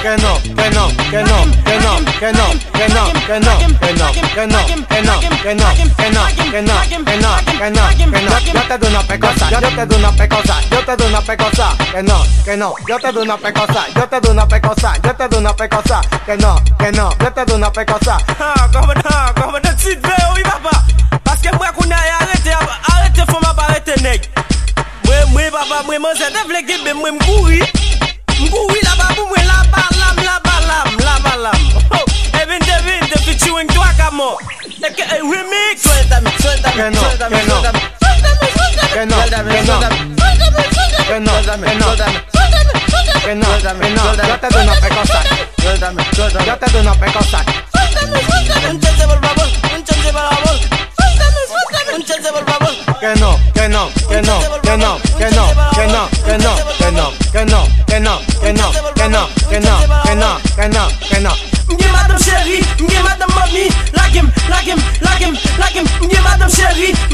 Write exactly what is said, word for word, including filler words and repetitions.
que no, que no, que no, que no, que no, que no, que no, que no, que no, que no, que no, que no, que no, que no, que no, que no. Yo te doy una pecosa, yo te doy una pecosa, yo te doy una pecosa, que no, que no, yo te doy una pecosa, yo te doy una pecosa, yo te doy una pecosa, que no, que no, yo te doy una pecosa. Ah, comme ça, comme de petite verre, oui papa. Parce que moi qu'on a arrêté, arrêté faut m'arrêter nèg. Moi moi papa, moi moi c'est devle que moi m'couri. M'couri là-bas pour moi là-bas lam là-bas lam là-bas lam. Oh, et vinte vinte featuring toi camo. Et que remix. Suéltame, suéltame, Que no, suéltame, que no. suéltame. Que no, Suéltame, que no. suéltame. Que no, Suéltame, que no, suéltame. que no, que no, yo te doy una pecosa, Suéltame, suéltame. yo te doy una pecosa. Un chance por favor, un chance por favor. Un chance por favor. Que no, que no, que no, que no, que no, que no, que no, que no, que no, que no, que no, que no, que no, que no, que no, que no. M'gé madame chérie, m'gé madame mamie, like him, like him, like him, like him, m'gé madame chérie,